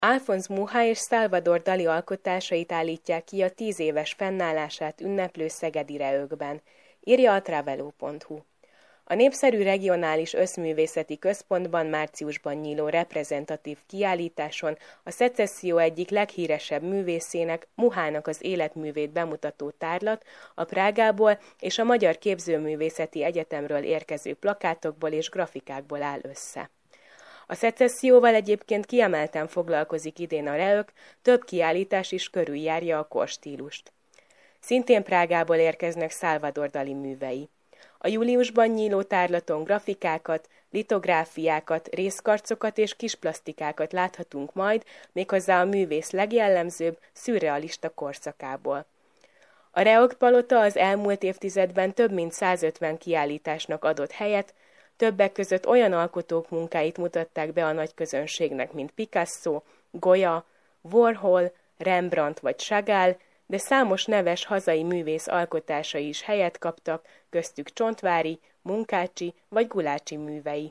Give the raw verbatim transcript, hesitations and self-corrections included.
Alphonse Mucha és Salvador Dali alkotásait állítják ki a tíz éves fennállását ünneplő szegedi reőkben, írja a Travelo pont hu. A népszerű regionális összművészeti központban márciusban nyíló reprezentatív kiállításon a szecesszió egyik leghíresebb művészének, Muchának az életművét bemutató tárlat a Prágából és a Magyar Képzőművészeti Egyetemről érkező plakátokból és grafikákból áll össze. A szecesszióval egyébként kiemelten foglalkozik idén a reök, több kiállítás is körüljárja a korstílust. Szintén Prágából érkeznek Salvador Dali művei. A júliusban nyíló tárlaton grafikákat, litográfiákat, részkarcokat és kisplasztikákat láthatunk majd, méghozzá a művész legjellemzőbb, szürrealista korszakából. A Reok palota az elmúlt évtizedben több mint százötven kiállításnak adott helyet, többek között olyan alkotók munkáit mutatták be a nagy közönségnek, mint Picasso, Goya, Warhol, Rembrandt vagy Chagall, de számos neves hazai művész alkotásai is helyet kaptak, köztük Csontváry, Munkácsy vagy Gulácsi művei.